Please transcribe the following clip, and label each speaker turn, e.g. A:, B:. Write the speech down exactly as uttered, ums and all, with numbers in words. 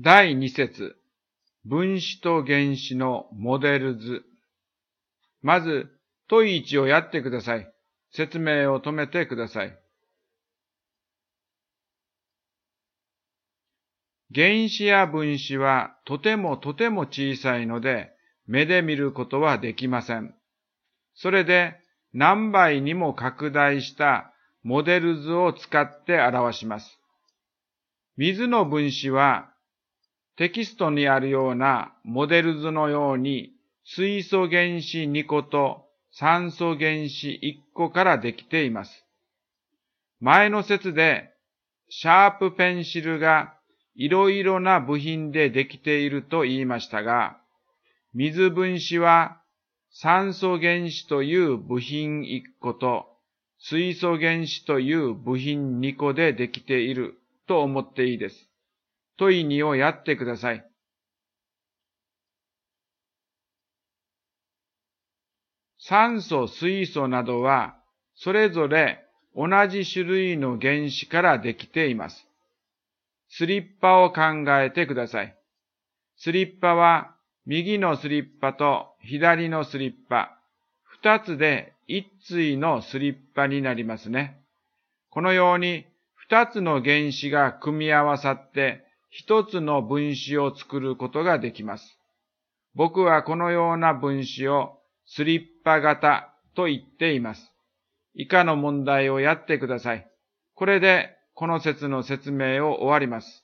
A: だいに節、分子と原子のモデル図。まず、問いいちをやってください。説明を止めてください。原子や分子はとてもとても小さいので、目で見ることはできません。それで、何倍にも拡大したモデル図を使って表します。水の分子は、テキストにあるようなモデル図のように、水素原子に個と酸素原子いっこからできています。前の説で、シャープペンシルがいろいろな部品でできていると言いましたが、水分子は酸素原子という部品いっ個と水素原子という部品に個でできていると思っていいです。問いにをやってください。酸素、水素などはそれぞれ同じ種類の原子からできています。スリッパを考えてください。スリッパは右のスリッパと左のスリッパ、二つで一対のスリッパになりますね。このように二つの原子が組み合わさって一つの分子を作ることができます。僕はこのような分子をスリッパ型と言っています。以下の問題をやってください。これでこの説の説明を終わります。